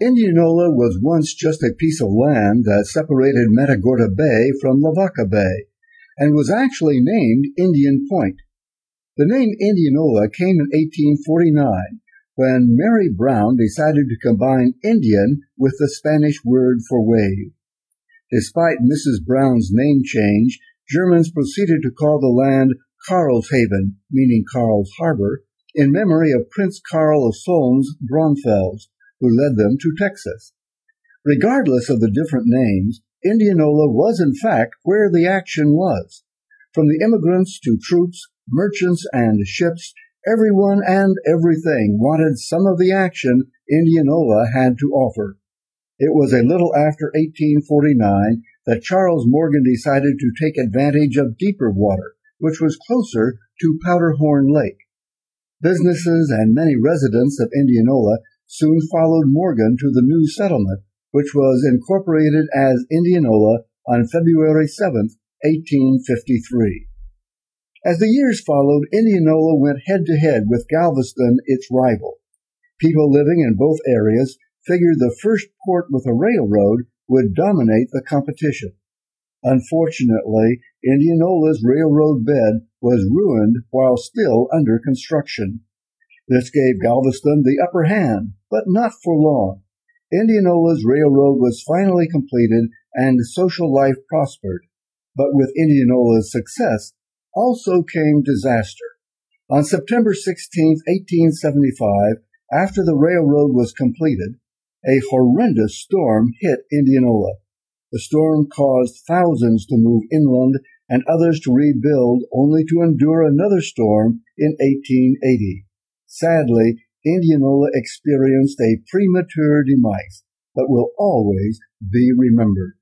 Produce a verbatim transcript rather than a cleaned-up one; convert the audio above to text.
Indianola was once just a piece of land that separated Matagorda Bay from Lavaca Bay, and was actually named Indian Point. The name Indianola came in eighteen forty-nine, when Mary Brown decided to combine Indian with the Spanish word for wave. Despite Missus Brown's name change, Germans proceeded to call the land Karlshaven, meaning Karl's Harbor, in memory of Prince Karl of Solms-Braunfels, who led them to Texas. Regardless of the different names, Indianola was in fact where the action was. From the immigrants to troops, merchants, and ships, everyone and everything wanted some of the action Indianola had to offer. It was a little after eighteen forty-nine that Charles Morgan decided to take advantage of deeper water, which was closer to Powderhorn Lake. Businesses and many residents of Indianola soon followed Morgan to the new settlement, which was incorporated as Indianola on February seventh, eighteen fifty-three. As the years followed, Indianola went head-to-head with Galveston, its rival. People living in both areas figured the first port with a railroad would dominate the competition. Unfortunately, Indianola's railroad bed was ruined while still under construction. This gave Galveston the upper hand, but not for long. Indianola's railroad was finally completed and social life prospered. But with Indianola's success also came disaster. On September sixteenth, eighteen seventy-five, after the railroad was completed, a horrendous storm hit Indianola. The storm caused thousands to move inland and others to rebuild, only to endure another storm in eighteen eighty. Sadly, Indianola experienced a premature demise, but will always be remembered.